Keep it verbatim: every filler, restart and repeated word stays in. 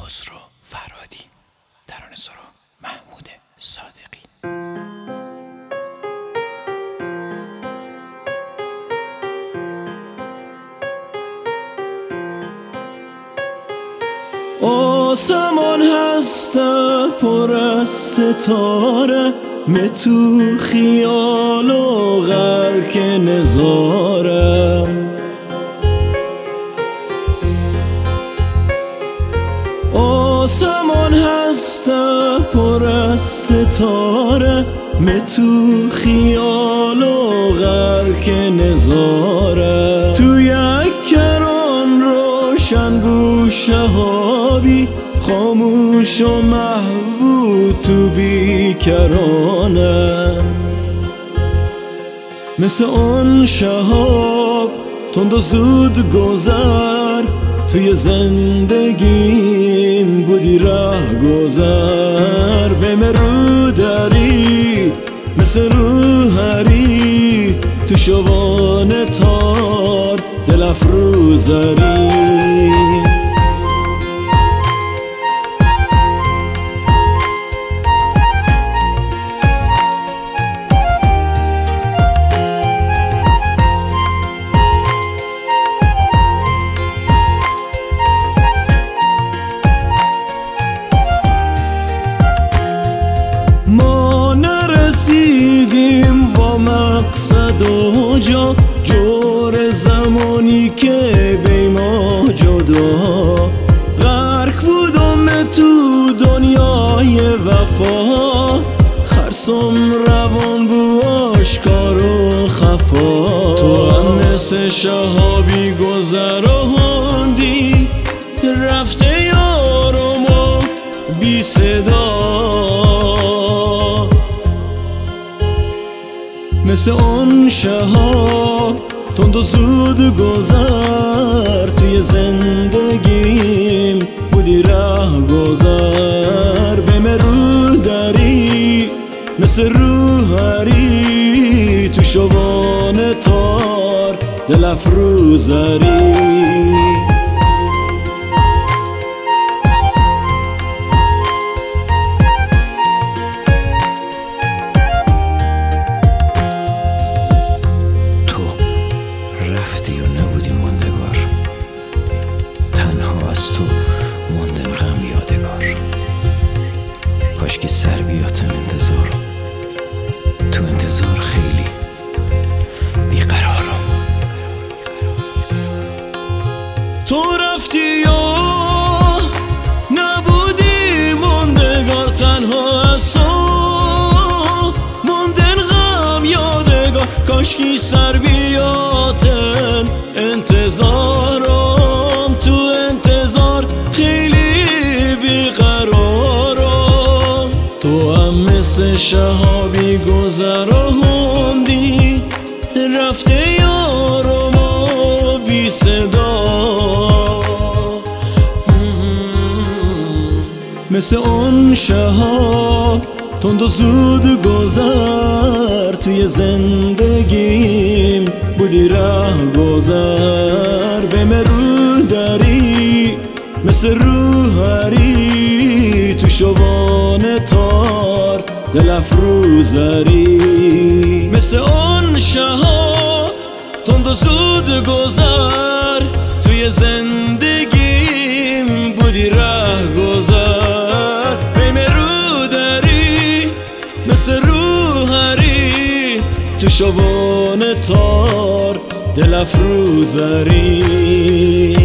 خسرو فرهادی، ترانه‌سرا محمود صادقی. آسمان هست پر از ستاره، می تو خیال و غرق نظاره. آسمان هست پر از ستاره، می تو خیال و غرق نظاره. تو یک کران روشن بو شهابی، خاموش و محبوب تو بیکرانه. مثل اون شهاب تند و زود گذر، توی زندگیم بودی ره گذر. بهم رو داری مثل روحری، تو شوان تار دل افروزری. ما نرسیدیم با مقصد و جا، جور زمانی که بی ما جدا. غرق بودم تو دنیای وفا، خرسم روان بو آشکار و خفا. تو هم مثل شهابی گذراندی، رفته یارم و بی صدا. مثل اون شهاب تند و زود گذر، توی زندگیم بودی ره گذر. بهم رو داری مثل روحری، تو شوان تار دل افروزری. رفتی و نبودی ماندگار، تنها از تو موندن غم یادگار. کاش که سر بیاتن انتظار، تو انتظار خیلی بیقرارم. تو رفتی یا نبودی ماندگار، تنها از تو موندن غم یادگار. کاش که سر بیاتن انتظارم، تو انتظار خیلی بیقرارم. تو هم مثل شهابی گذراندی، رفته یارم و بی صدا. مثل اون شهاب تند و زود گذر، توی زندگیم بودی ره گذر. بهم رو داری مثل روحری، تو شوان تار دل افروزری. مثل اون شهاب تند و زود گذر، توی زندگیم بودی ره گذر. بهم رو داری مثل روحری، تو شوان تار دل افروزری.